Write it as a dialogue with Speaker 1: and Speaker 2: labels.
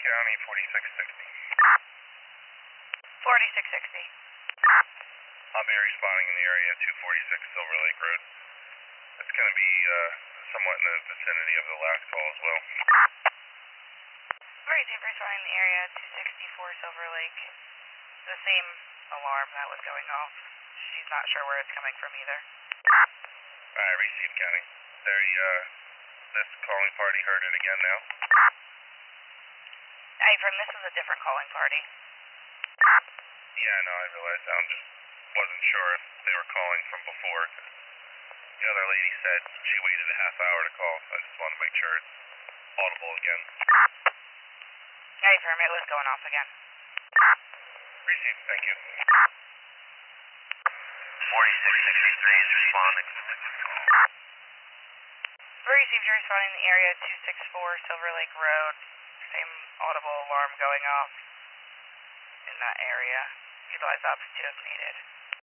Speaker 1: County, 4660.
Speaker 2: 4660.
Speaker 1: I'll be responding in the area 246 Silver Lake Road. It's going to be somewhat in the vicinity of the last call as well.
Speaker 2: Received responding in the area 264 Silver Lake. The same alarm that was going off. She's not sure where it's coming from either.
Speaker 1: Alright, received County. This calling party heard it again now.
Speaker 2: Affirm, this is a different calling party.
Speaker 1: Yeah, no, I realized. I just wasn't sure if they were calling from before. The other lady said she waited a half hour to call, so I just want to make sure it's audible again.
Speaker 2: Affirm, it was going off again.
Speaker 1: Received, thank you.
Speaker 3: 4663 is responding.
Speaker 2: Received, you're responding in the area 264 Silver Lake Road. Same audible alarm going off in that area. Utilize ops 2 if needed.